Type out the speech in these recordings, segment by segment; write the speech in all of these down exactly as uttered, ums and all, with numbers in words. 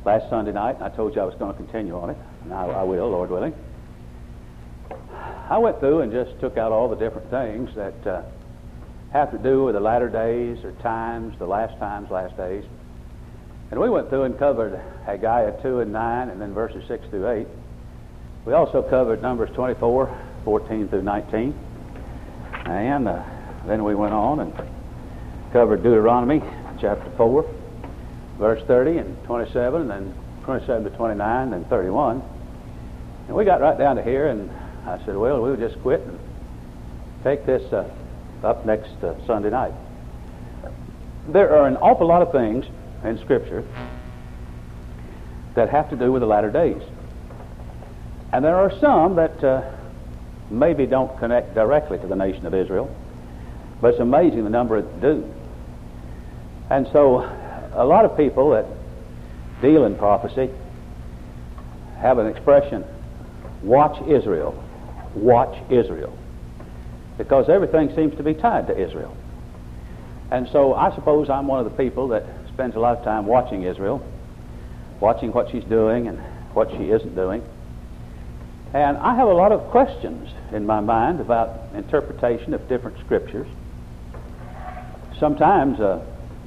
last Sunday night, and I told you I was going to continue on it, and I, I will, Lord willing. I went through and just took out all the different things that uh, have to do with the latter days or times, the last times, last days. And we went through and covered Haggai two and nine, and then verses six through eight. We also covered Numbers twenty-four, fourteen through nineteen. And uh, then we went on and covered Deuteronomy chapter four, verse thirty and twenty-seven, and then twenty-seven to twenty-nine, and thirty-one. And we got right down to here, and I said, well, we'll just quit and take this uh, up next uh, Sunday night. There are an awful lot of things in Scripture that have to do with the latter days. And there are some that uh, maybe don't connect directly to the nation of Israel, but it's amazing the number that do. And so a lot of people that deal in prophecy have an expression, watch Israel, watch Israel, because everything seems to be tied to Israel. And so I suppose I'm one of the people that spends a lot of time watching Israel, watching what she's doing and what she isn't doing. And I have a lot of questions in my mind about interpretation of different scriptures. Sometimes uh,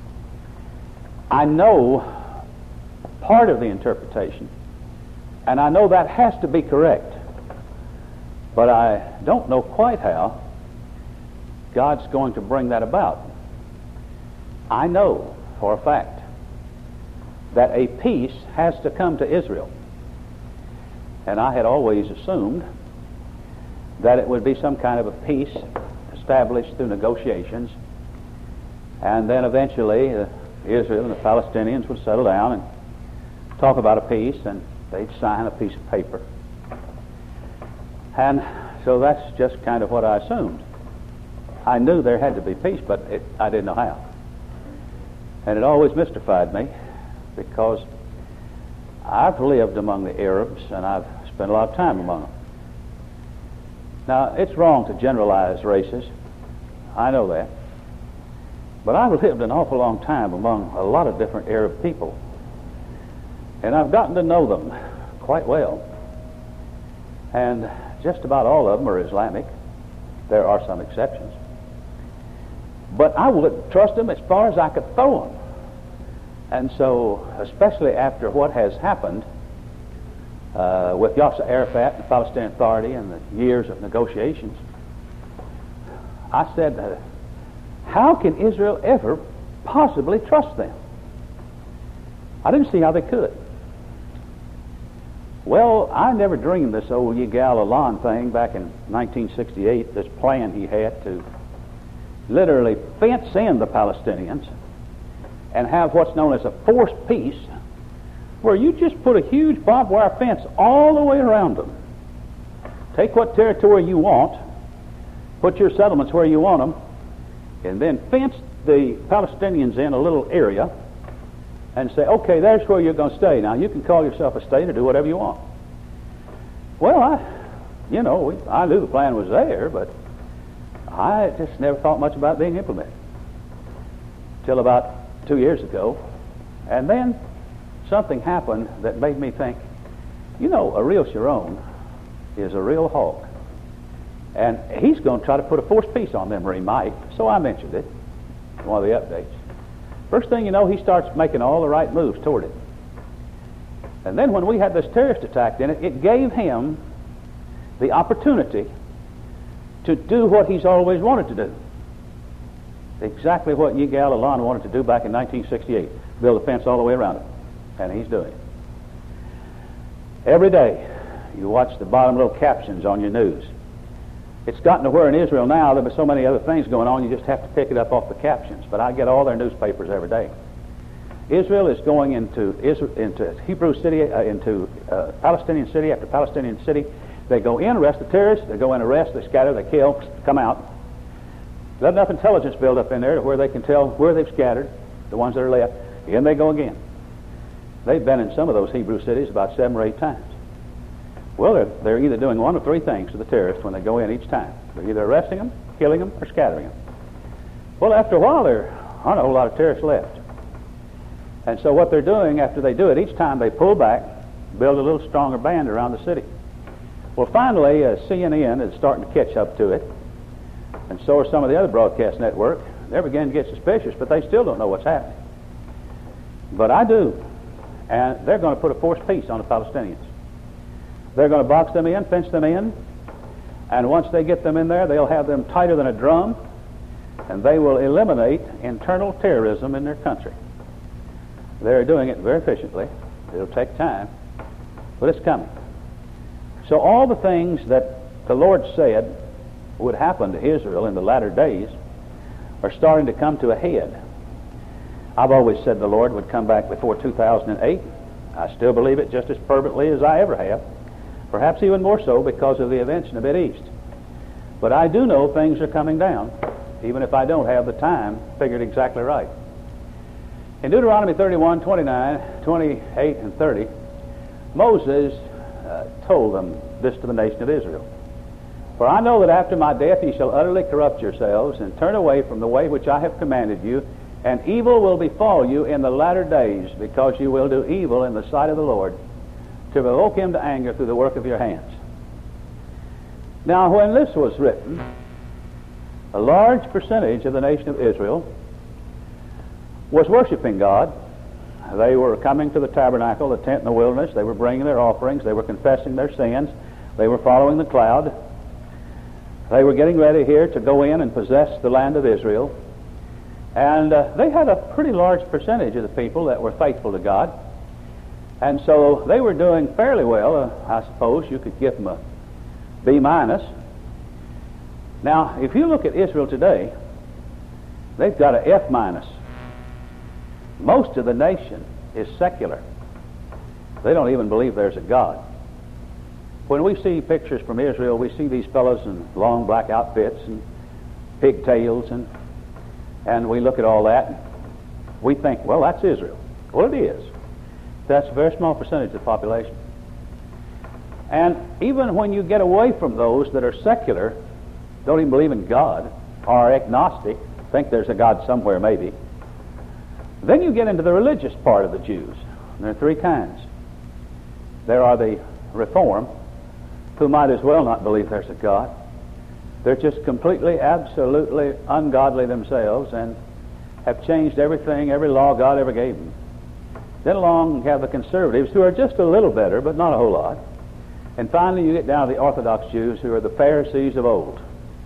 I know part of the interpretation, and I know that has to be correct, but I don't know quite how God's going to bring that about. I know for a fact that a peace has to come to Israel. And I had always assumed that it would be some kind of a peace established through negotiations, and then eventually uh, Israel and the Palestinians would settle down and talk about a peace, and they'd sign a piece of paper. And so that's just kind of what I assumed. I knew there had to be peace, but it, I didn't know how. And it always mystified me, because I've lived among the Arabs, and I've spent a lot of time among them. Now, it's wrong to generalize races. I know that. But I've lived an awful long time among a lot of different Arab people, and I've gotten to know them quite well. And just about all of them are Islamic. There are some exceptions. But I would trust them as far as I could throw them. And so, especially after what has happened uh, with Yasser Arafat and the Palestinian Authority and the years of negotiations, I said, uh, how can Israel ever possibly trust them? I didn't see how they could. Well, I never dreamed this old Yigal Allon thing back in nineteen sixty-eight, this plan he had to literally fence in the Palestinians and have what's known as a forced peace, where you just put a huge barbed wire fence all the way around them. Take what territory you want, put your settlements where you want them, and then fence the Palestinians in a little area and say, okay, there's where you're going to stay. Now, you can call yourself a state or do whatever you want. Well, I, you know, we, I knew the plan was there, but I just never thought much about being implemented till about two years ago. And then something happened that made me think, you know, Ariel Sharon is a real hawk. And he's going to try to put a forced peace on them, or he might. So I mentioned it in one of the updates. First thing you know, he starts making all the right moves toward it. And then when we had this terrorist attack in it, it gave him the opportunity to do what he's always wanted to do. Exactly what Yigal Allon wanted to do back in nineteen sixty-eight. Build a fence all the way around it. And he's doing it. Every day, you watch the bottom little captions on your news. It's gotten to where in Israel now there are so many other things going on, you just have to pick it up off the captions. But I get all their newspapers every day. Israel is going into Israel, into Hebrew city, uh, into uh, Palestinian city after Palestinian city. They go in, arrest the terrorists. They go in, arrest, they scatter, they kill, come out. There's enough intelligence built up in there to where they can tell where they've scattered, the ones that are left. In they go again. They've been in some of those Hebrew cities about seven or eight times. Well, they're, they're either doing one of three things to the terrorists when they go in each time. They're either arresting them, killing them, or scattering them. Well, after a while, there aren't a whole lot of terrorists left. And so what they're doing after they do it, each time they pull back, build a little stronger band around the city. Well, finally, uh, C N N is starting to catch up to it, and so are some of the other broadcast networks. They're beginning to get suspicious, but they still don't know what's happening. But I do, and they're going to put a forced peace on the Palestinians. They're going to box them in, fence them in, and once they get them in there, they'll have them tighter than a drum, and they will eliminate internal terrorism in their country. They're doing it very efficiently. It'll take time, but it's coming. So all the things that the Lord said would happen to Israel in the latter days are starting to come to a head. I've always said the Lord would come back before two thousand eight. I still believe it just as fervently as I ever have, perhaps even more so because of the events in the Mideast. But I do know things are coming down, even if I don't have the time figured exactly right. In Deuteronomy thirty-one, twenty-nine, twenty-eight, and thirty, Moses uh, told them this to the nation of Israel. For I know that after my death ye shall utterly corrupt yourselves, and turn away from the way which I have commanded you, and evil will befall you in the latter days, because you will do evil in the sight of the Lord, to provoke him to anger through the work of your hands. Now, when this was written, a large percentage of the nation of Israel was worshiping God. They were coming to the tabernacle, the tent in the wilderness. They were bringing their offerings. They were confessing their sins. They were following the cloud. They were getting ready here to go in and possess the land of Israel. And uh, they had a pretty large percentage of the people that were faithful to God. And so they were doing fairly well. Uh, I suppose you could give them a B minus. Now, if you look at Israel today, they've got an F minus. Most of the nation is secular. They don't even believe there's a God. When we see pictures from Israel, we see these fellows in long black outfits and pigtails, and and we look at all that, we think, well, that's Israel. Well, it is. That's a very small percentage of the population. And even when you get away from those that are secular, don't even believe in God, are agnostic, think there's a God somewhere maybe, then you get into the religious part of the Jews. And there are three kinds. There are the Reform, who might as well not believe there's a God. They're just completely, absolutely ungodly themselves and have changed everything, every law God ever gave them. Then along you have the conservatives, who are just a little better, but not a whole lot. And finally you get down to the Orthodox Jews, who are the Pharisees of old.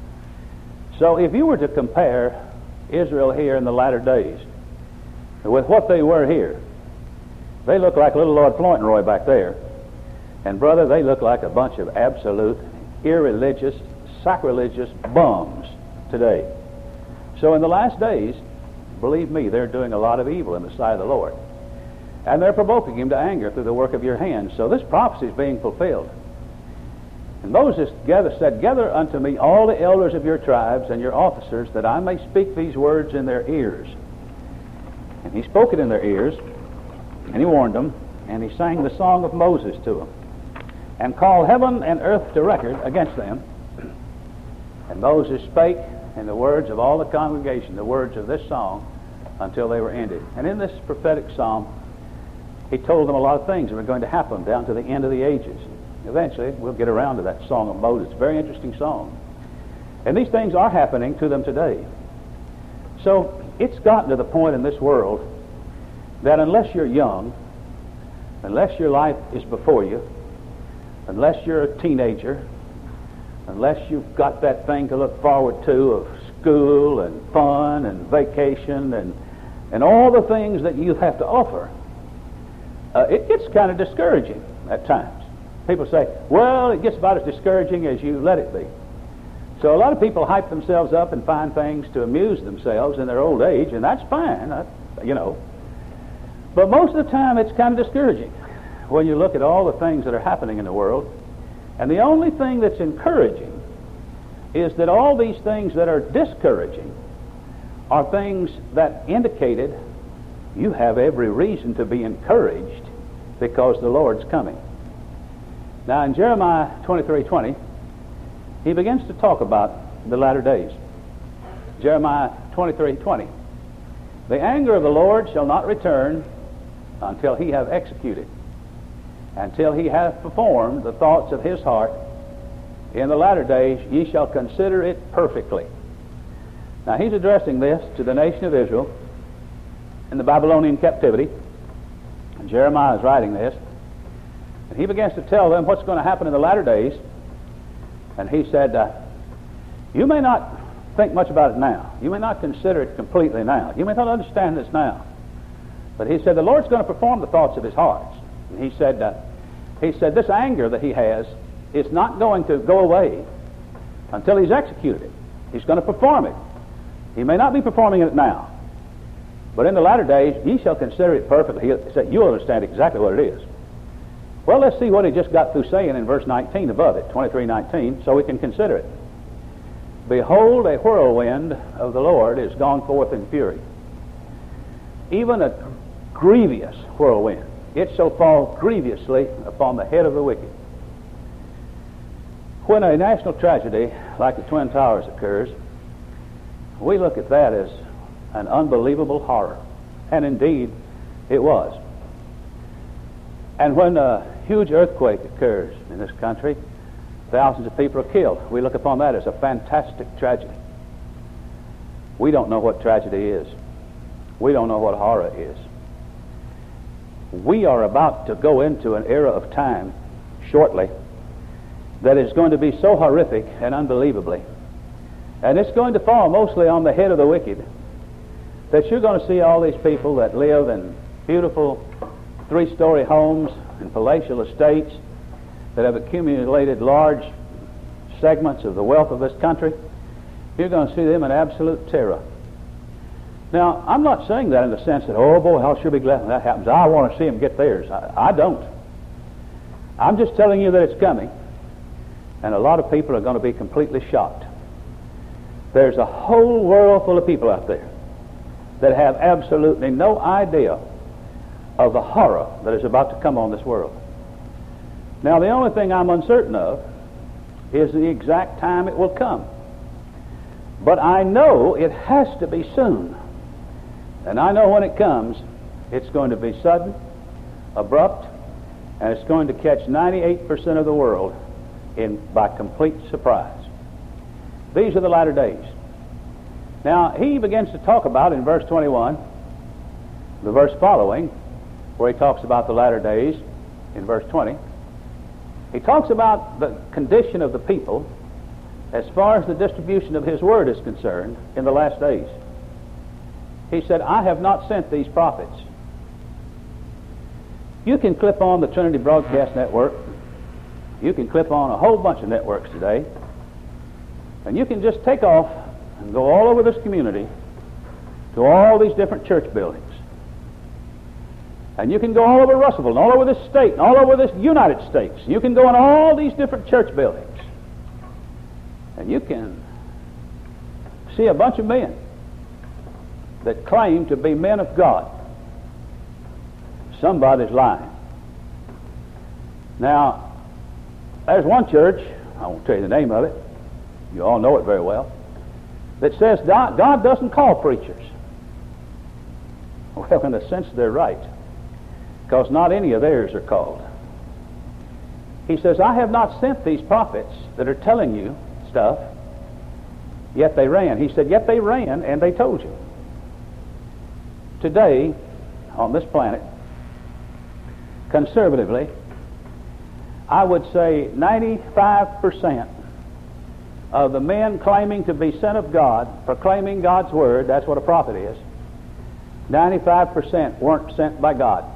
So if you were to compare Israel here in the latter days with what they were here, they look like little Lord Fauntleroy back there. And brother, they look like a bunch of absolute, irreligious, sacrilegious bums today. So in the last days, believe me, they're doing a lot of evil in the sight of the Lord. And they're provoking him to anger through the work of your hands. So this prophecy is being fulfilled. And Moses gather, said, Gather unto me all the elders of your tribes and your officers, that I may speak these words in their ears. And he spoke it in their ears, and he warned them, and he sang the song of Moses to them, and called heaven and earth to record against them. And Moses spake in the words of all the congregation, the words of this song, until they were ended. And in this prophetic psalm, he told them a lot of things that were going to happen down to the end of the ages. Eventually, we'll get around to that song of Moses. It's a very interesting song. And these things are happening to them today. So it's gotten to the point in this world that unless you're young, unless your life is before you, unless you're a teenager, unless you've got that thing to look forward to of school and fun and vacation and and all the things that you have to offer, uh, it gets kind of discouraging at times. People say, well, it gets about as discouraging as you let it be. So a lot of people hype themselves up and find things to amuse themselves in their old age, and that's fine, I, you know. But most of the time it's kind of discouraging when you look at all the things that are happening in the world. And the only thing that's encouraging is that all these things that are discouraging are things that indicated you have every reason to be encouraged because the Lord's coming. Now in Jeremiah twenty-three twenty, he begins to talk about the latter days. Jeremiah twenty-three twenty. The anger of the Lord shall not return, until he have executed, until he hath performed the thoughts of his heart. In the latter days ye shall consider it perfectly. Now he's addressing this to the nation of Israel in the Babylonian captivity. And Jeremiah is writing this. And he begins to tell them what's going to happen in the latter days. And he said, uh, you may not think much about it now. You may not consider it completely now. You may not understand this now. But he said, the Lord's going to perform the thoughts of his heart. And he said, uh, he said, this anger that he has is not going to go away until he's executed it. He's going to perform it. He may not be performing it now. But in the latter days, ye shall consider it perfectly. He said, you'll understand exactly what it is. Well, let's see what he just got through saying in verse nineteen above it, twenty-three nineteen, so we can consider it. Behold, a whirlwind of the Lord is gone forth in fury, even a grievous whirlwind. It shall fall grievously upon the head of the wicked. When a national tragedy like the Twin Towers occurs, we look at that as an unbelievable horror. And indeed, it was. And when a huge earthquake occurs in this country, thousands of people are killed. We look upon that as a fantastic tragedy. We don't know what tragedy is. We don't know what horror is. We are about to go into an era of time shortly that is going to be so horrific and unbelievably. And it's going to fall mostly on the head of the wicked, that you're going to see all these people that live in beautiful three-story homes and palatial estates that have accumulated large segments of the wealth of this country. You're going to see them in absolute terror. Now, I'm not saying that in the sense that, oh boy, I'll sure be glad when that happens. I want to see them get theirs. I, I don't. I'm just telling you that it's coming, and a lot of people are going to be completely shocked. There's a whole world full of people out there that have absolutely no idea of the horror that is about to come on this world. Now, the only thing I'm uncertain of is the exact time it will come. But I know it has to be soon. And I know when it comes, it's going to be sudden, abrupt, and it's going to catch ninety-eight percent of the world in by complete surprise. These are the latter days. Now, he begins to talk about in verse twenty-one, the verse following, where he talks about the latter days, in verse twenty, he talks about the condition of the people as far as the distribution of his word is concerned in the last days. He said, I have not sent these prophets. You can clip on the Trinity Broadcast Network. You can clip on a whole bunch of networks today. And you can just take off and go all over this community to all these different church buildings. And you can go all over Russellville and all over this state and all over this United States. You can go in all these different church buildings. And you can see a bunch of men that claim to be men of God. Somebody's lying. Now, there's one church, I won't tell you the name of it, you all know it very well, that says God, God doesn't call preachers. Well, in a sense, they're right, because not any of theirs are called. He says, I have not sent these prophets that are telling you stuff, yet they ran. He said, yet they ran and they told you. Today, on this planet, conservatively, I would say ninety-five percent of the men claiming to be sent of God, proclaiming God's word, that's what a prophet is, ninety-five percent weren't sent by God.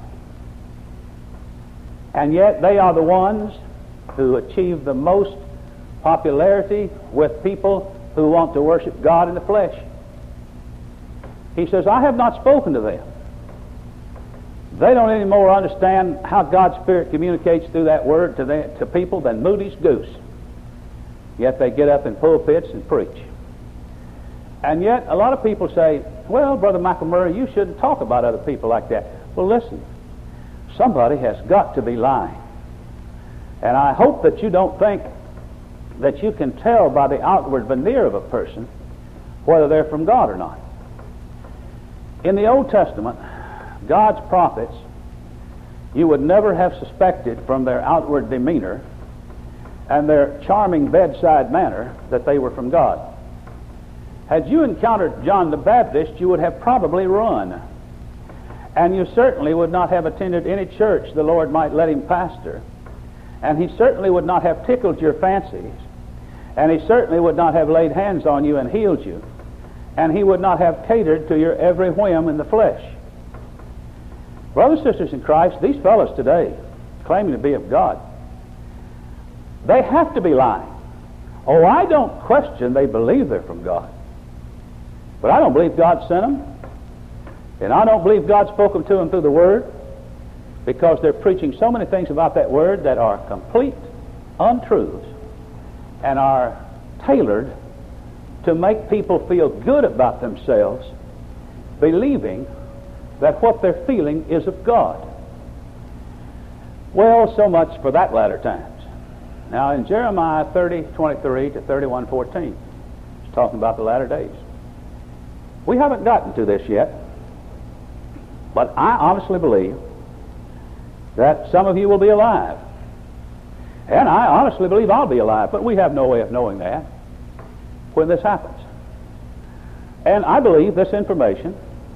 And yet they are the ones who achieve the most popularity with people who want to worship God in the flesh. He says, I have not spoken to them. They don't anymore understand how God's Spirit communicates through that word to, them, to people than Moody's goose. Yet they get up in pulpits and preach. And yet a lot of people say, well, Brother McElmurray, you shouldn't talk about other people like that. Well, listen, somebody has got to be lying. And I hope that you don't think that you can tell by the outward veneer of a person whether they're from God or not. In the Old Testament, God's prophets you would never have suspected from their outward demeanor and their charming bedside manner that they were from God. Had you encountered John the Baptist, you would have probably run. And you certainly would not have attended any church the Lord might let him pastor. And he certainly would not have tickled your fancies. And he certainly would not have laid hands on you and healed you. And he would not have catered to your every whim in the flesh. Brothers and sisters in Christ, these fellows today, claiming to be of God, they have to be lying. Oh, I don't question they believe they're from God. But I don't believe God sent them. And I don't believe God spoke them to them through the Word, because they're preaching so many things about that Word that are complete untruths and are tailored to make people feel good about themselves, believing that what they're feeling is of God. Well, so much for that latter times. Now in Jeremiah thirty twenty-three to thirty-one fourteen, it's talking about the latter days. We haven't gotten to this yet, but I honestly believe that some of you will be alive. And I honestly believe I'll be alive, but we have no way of knowing that when this happens. And I believe this information,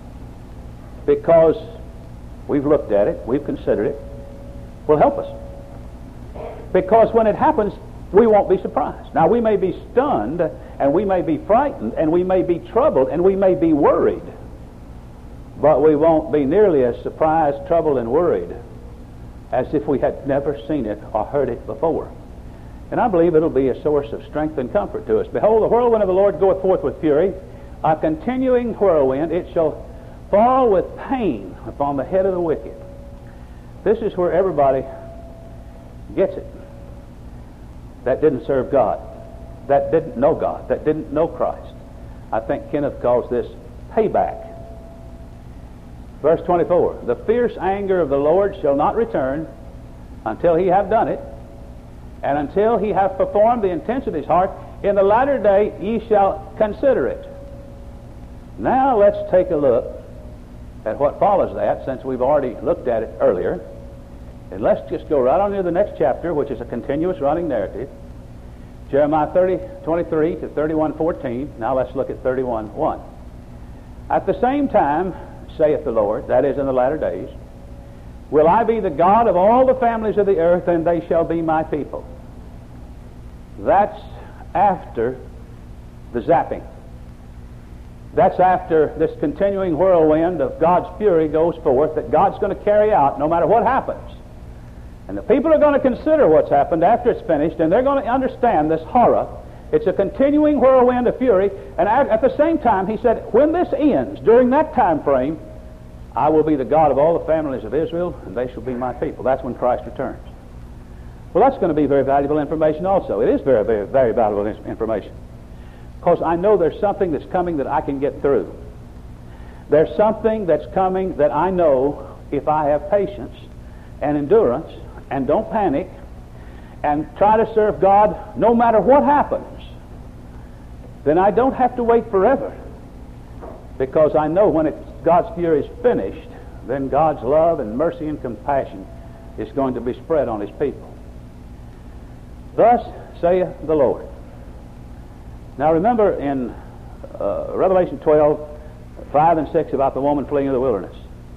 because we've looked at it, we've considered it, will help us. Because when it happens, we won't be surprised. Now, we may be stunned, and we may be frightened, and we may be troubled, and we may be worried, but we won't be nearly as surprised, troubled, and worried as if we had never seen it or heard it before. And I believe it'll be a source of strength and comfort to us. Behold, the whirlwind of the Lord goeth forth with fury, a continuing whirlwind. It shall fall with pain upon the head of the wicked. This is where everybody gets it that didn't serve God, that didn't know God, that didn't know Christ. I think Kenneth calls this payback. Verse twenty-four, the fierce anger of the Lord shall not return until he have done it, and until he have performed the intents of his heart. In the latter day ye shall consider it. Now let's take a look at what follows that, since we've already looked at it earlier. And let's just go right on to the next chapter, which is a continuous running narrative. Jeremiah thirty twenty-three to thirty-one fourteen. Now let's look at thirty-one one. At the same time, saith the Lord, that is in the latter days, will I be the God of all the families of the earth, and they shall be my people. That's after the zapping. That's after this continuing whirlwind of God's fury goes forth, that God's going to carry out no matter what happens. And the people are going to consider what's happened after it's finished, and they're going to understand this horror. It's a continuing whirlwind of fury, and at the same time, he said, when this ends, during that time frame, I will be the God of all the families of Israel, and they shall be my people. That's when Christ returns. Well, that's going to be very valuable information also. It is very, very, very valuable information, because I know there's something that's coming that I can get through. There's something that's coming that I know, if I have patience and endurance and don't panic and try to serve God no matter what happens, then I don't have to wait forever, because I know when it's, God's fury is finished, then God's love and mercy and compassion is going to be spread on his people. Thus saith the Lord. Now remember in uh, Revelation twelve, five and six about the woman fleeing in the wilderness.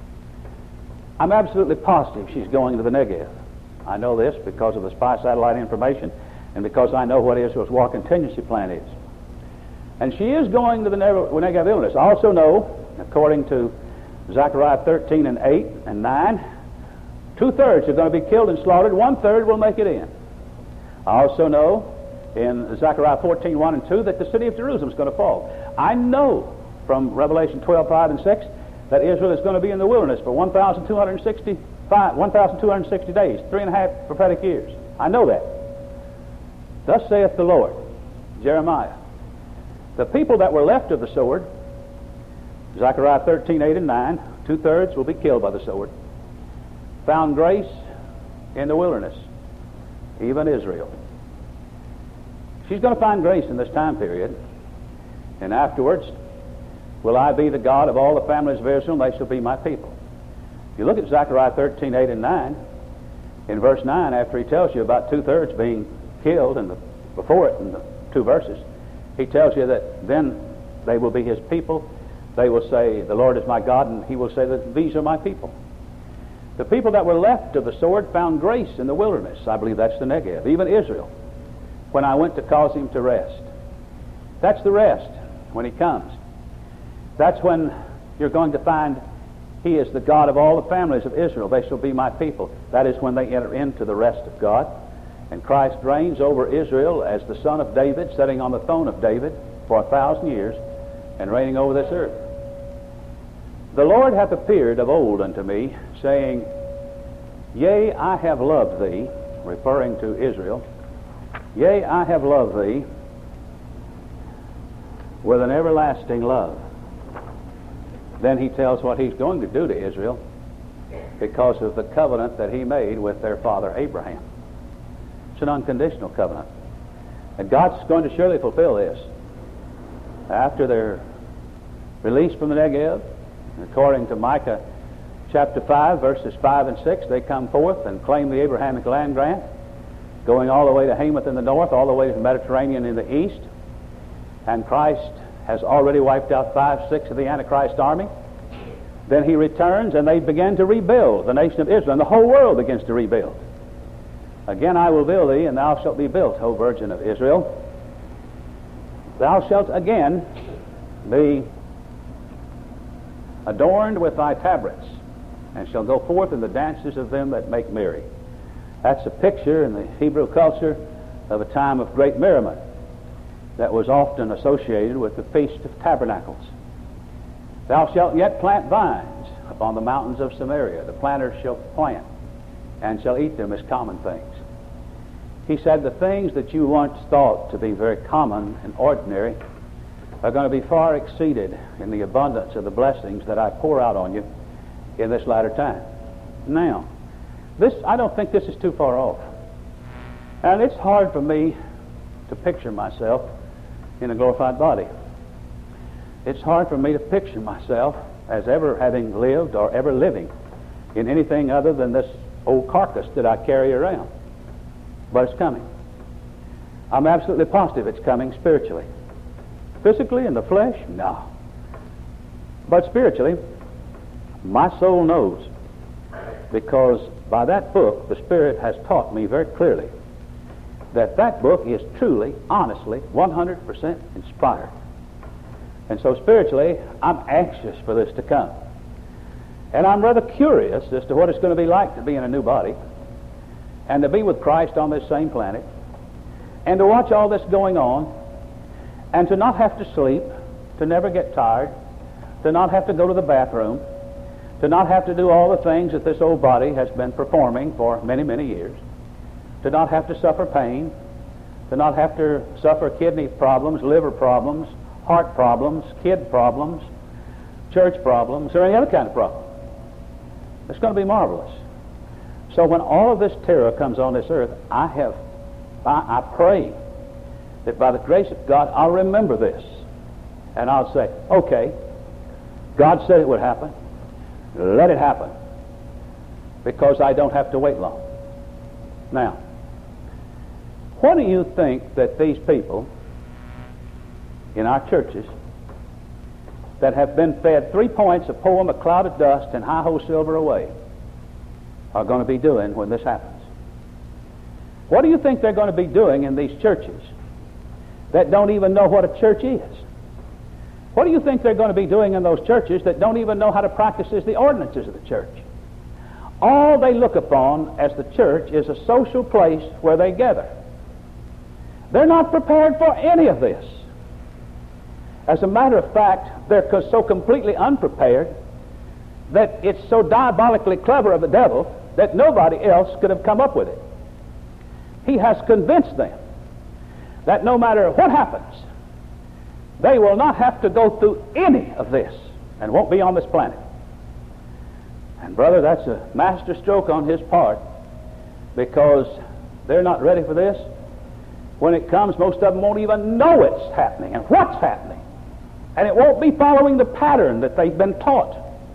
I'm absolutely positive she's going into the Negev. I know this because of the spy satellite information, and because I know what Israel's war contingency plan is. And she is going to the Negev wilderness. I also know, according to Zechariah thirteen and eight and nine, two-thirds are going to be killed and slaughtered, one-third will make it in. I also know in Zechariah fourteen, one and two that the city of Jerusalem is going to fall. I know from Revelation twelve, five and six that Israel is going to be in the wilderness for one thousand two hundred sixty-five, one thousand two hundred sixty days, three and a half prophetic years. I know that. Thus saith the Lord. Jeremiah. The people that were left of the sword, Zechariah thirteen, eight and nine, two-thirds will be killed by the sword, found grace in the wilderness, even Israel. She's going to find grace in this time period, and afterwards, will I be the God of all the families of Israel, and they shall be my people. If you look at Zechariah thirteen, eight and nine, in verse nine, after he tells you about two-thirds being killed, and the, before it in the two verses, he tells you that then they will be his people. They will say, the Lord is my God, and he will say that these are my people. The people that were left of the sword found grace in the wilderness. I believe that's the Negev, even Israel, when I went to cause him to rest. That's the rest when he comes. That's when you're going to find he is the God of all the families of Israel. They shall be my people. That is when they enter into the rest of God. And Christ reigns over Israel as the son of David, sitting on the throne of David for a thousand years and reigning over this earth. The Lord hath appeared of old unto me, saying, Yea, I have loved thee, referring to Israel. Yea, I have loved thee with an everlasting love. Then he tells what he's going to do to Israel because of the covenant that he made with their father Abraham. It's an unconditional covenant. And God's going to surely fulfill this. After they're released from the Negev, according to Micah chapter five, verses five and six, they come forth and claim the Abrahamic land grant, going all the way to Hamath in the north, all the way to the Mediterranean in the east. And Christ has already wiped out five, six of the Antichrist army. Then he returns, and they begin to rebuild the nation of Israel, and the whole world begins to rebuild. Again I will build thee, and thou shalt be built, O Virgin of Israel. Thou shalt again be adorned with thy tabrets, and shall go forth in the dances of them that make merry. That's a picture in the Hebrew culture of a time of great merriment that was often associated with the Feast of Tabernacles. Thou shalt yet plant vines upon the mountains of Samaria. The planters shall plant, and shall eat them as common things. He said, the things that you once thought to be very common and ordinary are going to be far exceeded in the abundance of the blessings that I pour out on you in this latter time. Now, this, I don't think this is too far off. And it's hard for me to picture myself in a glorified body. It's hard for me to picture myself as ever having lived or ever living in anything other than this old carcass that I carry around. But it's coming. I'm absolutely positive it's coming spiritually. Physically, in the flesh, no. But spiritually, my soul knows, because by that book the Spirit has taught me very clearly that that book is truly, honestly, one hundred percent inspired. And so spiritually, I'm anxious for this to come. And I'm rather curious as to what it's going to be like to be in a new body, and to be with Christ on this same planet, and to watch all this going on, and to not have to sleep, to never get tired, to not have to go to the bathroom, to not have to do all the things that this old body has been performing for many, many years, to not have to suffer pain, to not have to suffer kidney problems, liver problems, heart problems, kid problems, church problems, or any other kind of problem. It's going to be marvelous. So when all of this terror comes on this earth, I have, I, I pray that by the grace of God, I'll remember this. And I'll say, okay, God said it would happen. Let it happen. Because I don't have to wait long. Now, what do you think that these people in our churches that have been fed three points, a poem, a cloud of dust, and hi-ho silver away are going to be doing when this happens? What do you think they're going to be doing in these churches that don't even know what a church is? What do you think they're going to be doing in those churches that don't even know how to practice the ordinances of the church? All they look upon as the church is a social place where they gather. They're not prepared for any of this. As a matter of fact, they're so completely unprepared that it's so diabolically clever of the devil that nobody else could have come up with it. He has convinced them that no matter what happens, they will not have to go through any of this and won't be on this planet. And brother, that's a master stroke on his part, because they're not ready for this. When it comes, most of them won't even know it's happening and what's happening. And it won't be following the pattern that they've been taught.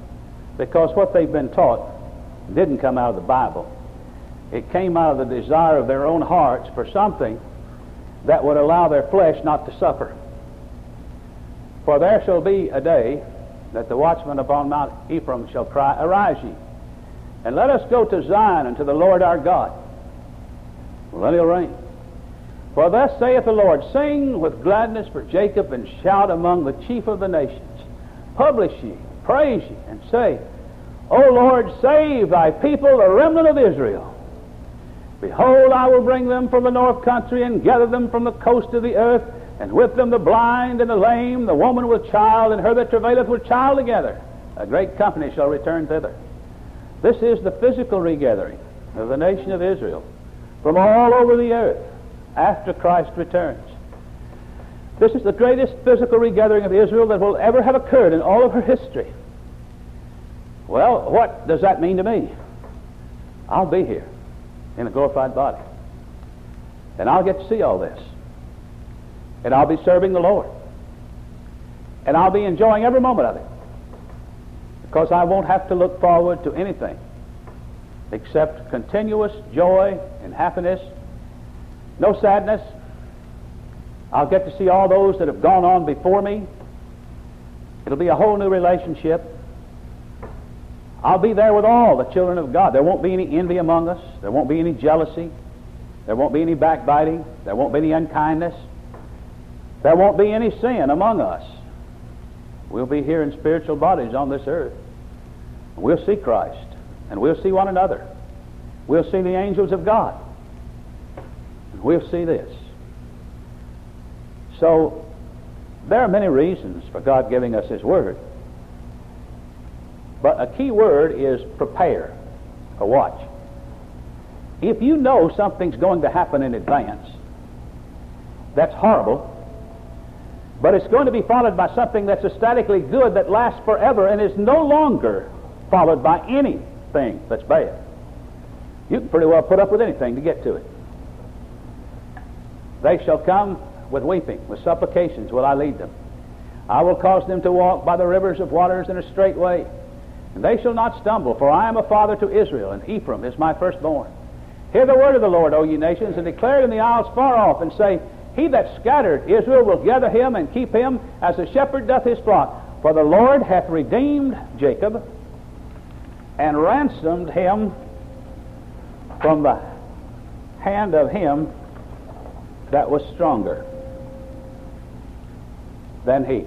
because what they've been taught didn't come out of the Bible. It came out of the desire of their own hearts for something that would allow their flesh not to suffer. For there shall be a day that the watchman upon Mount Ephraim shall cry, Arise ye, and let us go to Zion and to the Lord our God. Millennial reign. For thus saith the Lord, Sing with gladness for Jacob, and shout among the chief of the nations. Publish ye, praise ye, and say, O Lord, save thy people, the remnant of Israel. Behold, I will bring them from the north country, and gather them from the coast of the earth, and with them the blind and the lame, the woman with child, and her that travaileth with child together. A great company shall return thither. This is the physical regathering of the nation of Israel from all over the earth after Christ returns. This is the greatest physical regathering of Israel that will ever have occurred in all of her history. Well, what does that mean to me? I'll be here in a glorified body, and I'll get to see all this, and I'll be serving the Lord, and I'll be enjoying every moment of it, because I won't have to look forward to anything except continuous joy and happiness, no sadness. I'll get to see all those that have gone on before me. It'll be a whole new relationship. I'll be there with all the children of God. There won't be any envy among us. There won't be any jealousy. There won't be any backbiting. There won't be any unkindness. There won't be any sin among us. We'll be here in spiritual bodies on this earth. We'll see Christ, and we'll see one another. We'll see the angels of God. And we'll see this. So, there are many reasons for God giving us His Word. But a key word is prepare, or watch. If you know something's going to happen in advance, that's horrible, but it's going to be followed by something that's ecstatically good that lasts forever and is no longer followed by anything that's bad. You can pretty well put up with anything to get to it. They shall come with weeping, with supplications will I lead them. I will cause them to walk by the rivers of waters in a straight way, and they shall not stumble, for I am a father to Israel, and Ephraim is my firstborn. Hear the word of the Lord, O ye nations, and declare it in the isles far off, and say, He that scattered Israel will gather him and keep him as a shepherd doth his flock. For the Lord hath redeemed Jacob, and ransomed him from the hand of him that was stronger than he.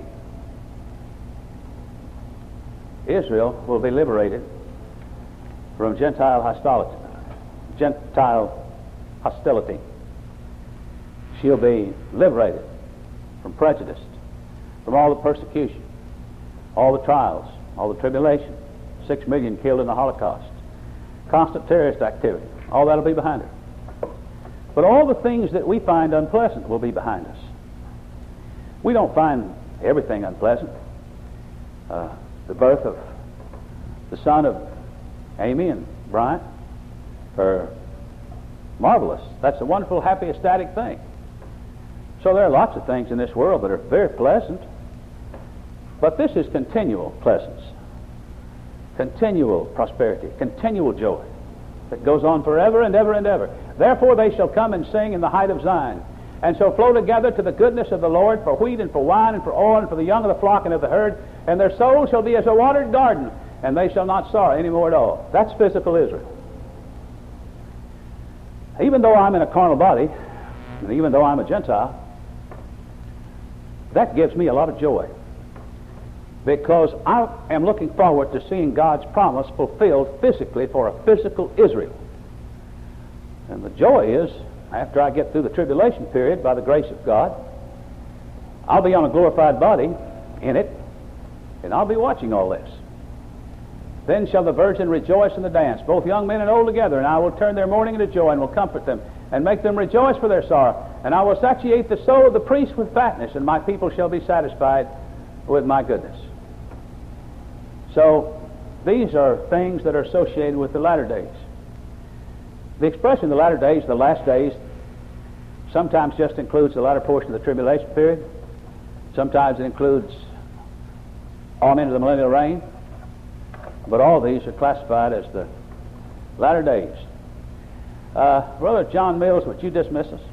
Israel will be liberated from Gentile hostility. Gentile hostility. She'll be liberated from prejudice, from all the persecution, all the trials, all the tribulation, six million killed in the Holocaust, constant terrorist activity. All that'll be behind her. But all the things that we find unpleasant will be behind us. We don't find everything unpleasant. Uh, the birth of the son of Amy and Bryant are marvelous. That's a wonderful, happy, ecstatic thing. So there are lots of things in this world that are very pleasant, but this is continual pleasance, continual prosperity, continual joy that goes on forever and ever and ever. Therefore they shall come and sing in the height of Zion, and shall flow together to the goodness of the Lord, for wheat and for wine and for oil and for the young of the flock and of the herd, and their soul shall be as a watered garden, and they shall not sorrow any more at all. That's physical Israel. Even though I'm in a carnal body, and even though I'm a Gentile, that gives me a lot of joy, because I am looking forward to seeing God's promise fulfilled physically for a physical Israel. And the joy is, after I get through the tribulation period, by the grace of God, I'll be on a glorified body in it, and I'll be watching all this. Then shall the virgin rejoice in the dance, both young men and old together, and I will turn their mourning into joy, and will comfort them, and make them rejoice for their sorrow. And I will satiate the soul of the priest with fatness, and my people shall be satisfied with my goodness. So, these are things that are associated with the latter days. The expression the latter days, the last days, sometimes just includes the latter portion of the tribulation period. Sometimes it includes on into the millennial reign. But all these are classified as the latter days. Uh, Brother John Mills, would you dismiss us?